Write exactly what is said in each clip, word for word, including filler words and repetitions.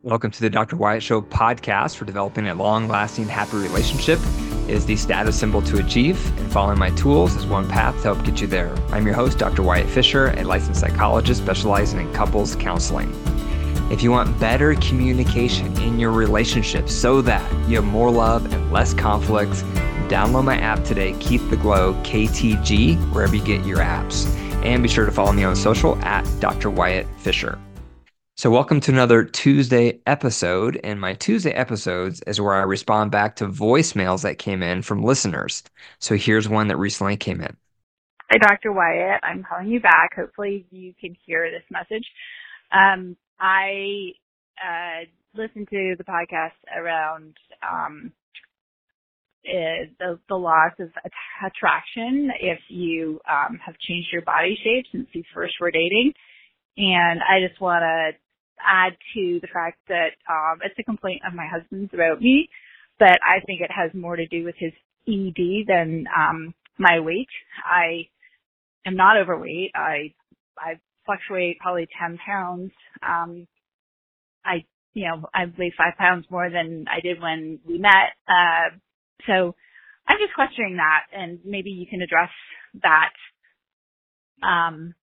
Welcome to the Doctor Wyatt Show podcast for developing a long-lasting, happy relationship is the status symbol to achieve, and following my tools is one path to help get you there. I'm your host, Doctor Wyatt Fisher, a licensed psychologist specializing in couples counseling. If you want better communication in your relationship so that you have more love and less conflict, download my app today, Keep the Glow, K T G, wherever you get your apps. And be sure to follow me on social at Doctor Wyatt Fisher. So welcome to another Tuesday episode, and my Tuesday episodes is where I respond back to voicemails that came in from listeners. So here's one that recently came in. Hi, Doctor Wyatt. I'm calling you back. Hopefully you can hear this message. Um, I uh, listened to the podcast around um, uh, the, the loss of att- attraction if you um, have changed your body shape since you first were dating. And I just want to add to the fact that um, it's a complaint of my husband's about me, but I think it has more to do with his E D than um, my weight. I am not overweight. I I fluctuate probably ten pounds. Um, I you know I weigh five pounds more than I did when we met. Uh, so I'm just questioning that, and maybe you can address that um,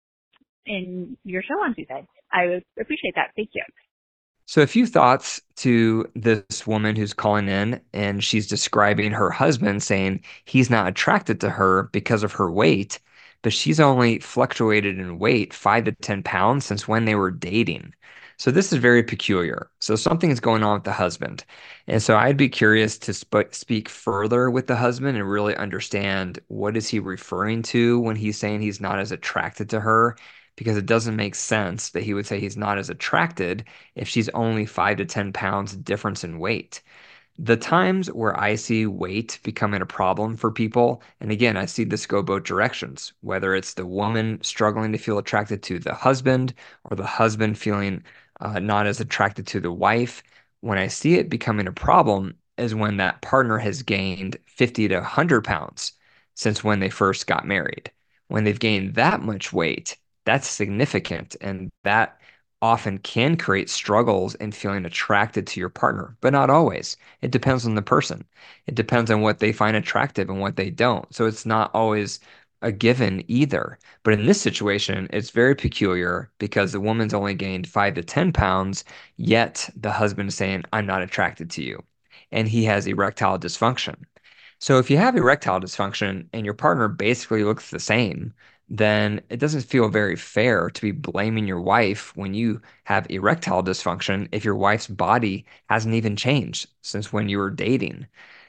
in your show on Tuesday. I would appreciate that. Thank you. So a few thoughts to this woman who's calling in, and she's describing her husband saying he's not attracted to her because of her weight, but she's only fluctuated in weight five to ten pounds since when they were dating. So this is very peculiar. So something's going on with the husband. And so I'd be curious to sp- speak further with the husband and really understand what is he referring to when he's saying he's not as attracted to her, because it doesn't make sense that he would say he's not as attracted if she's only five to ten pounds difference in weight. The times where I see weight becoming a problem for people, and again, I see this go both directions, whether it's the woman struggling to feel attracted to the husband or the husband feeling uh, not as attracted to the wife. When I see it becoming a problem is when that partner has gained fifty to one hundred pounds since when they first got married. When they've gained that much weight, that's significant, and that often can create struggles in feeling attracted to your partner, but not always. It depends on the person. It depends on what they find attractive and what they don't. So it's not always a given either. But in this situation, it's very peculiar because the woman's only gained five to ten pounds, yet the husband is saying, I'm not attracted to you. And he has erectile dysfunction. So if you have erectile dysfunction and your partner basically looks the same, then it doesn't feel very fair to be blaming your wife when you have erectile dysfunction if your wife's body hasn't even changed since when you were dating.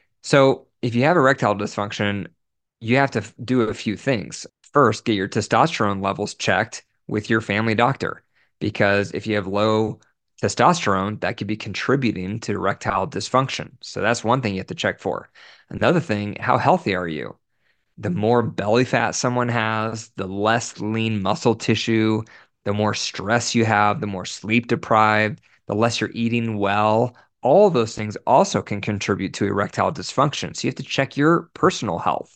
So if you have erectile dysfunction, you have to do a few things. First, get your testosterone levels checked with your family doctor, because if you have low testosterone, that could be contributing to erectile dysfunction. So that's one thing you have to check for. Another thing, how healthy are you? The more belly fat someone has, the less lean muscle tissue, the more stress you have, the more sleep deprived, the less you're eating well. All of those things also can contribute to erectile dysfunction. So you have to check your personal health.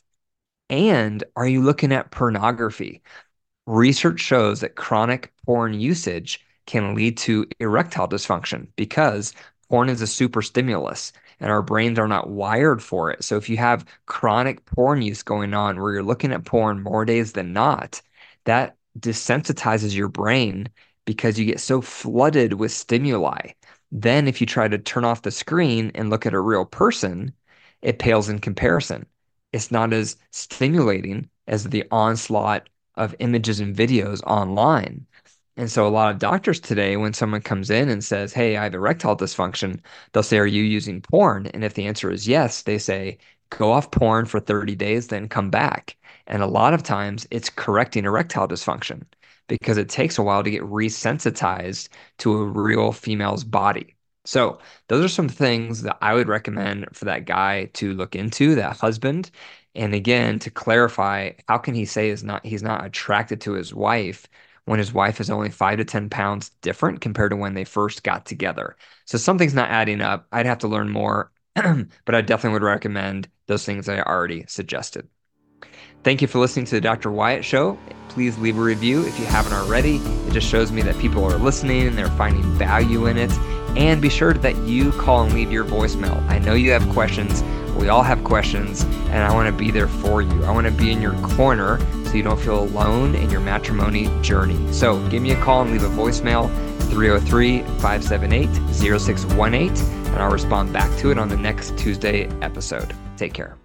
And are you looking at pornography? Research shows that chronic porn usage can lead to erectile dysfunction because porn is a super stimulus and our brains are not wired for it. So if you have chronic porn use going on where you're looking at porn more days than not, that desensitizes your brain because you get so flooded with stimuli. Then if you try to turn off the screen and look at a real person, it pales in comparison. It's not as stimulating as the onslaught of images and videos online. And so a lot of doctors today, when someone comes in and says, hey, I have erectile dysfunction, they'll say, are you using porn? And if the answer is yes, they say, go off porn for thirty days, then come back. And a lot of times it's correcting erectile dysfunction because it takes a while to get resensitized to a real female's body. So those are some things that I would recommend for that guy to look into, that husband. And again, to clarify, how can he say is not he's not attracted to his wife when his wife is only five to ten pounds different compared to when they first got together? So something's not adding up. I'd have to learn more, but I definitely would recommend those things I already suggested. Thank you for listening to the Doctor Wyatt Show. Please leave a review if you haven't already. It just shows me that people are listening and they're finding value in it. And be sure that you call and leave your voicemail. I know you have questions. We all have questions, and I want to be there for you. I want to be in your corner so you don't feel alone in your matrimony journey. So give me a call and leave a voicemail, three oh three, five seven eight, oh six one eight, and I'll respond back to it on the next Tuesday episode. Take care.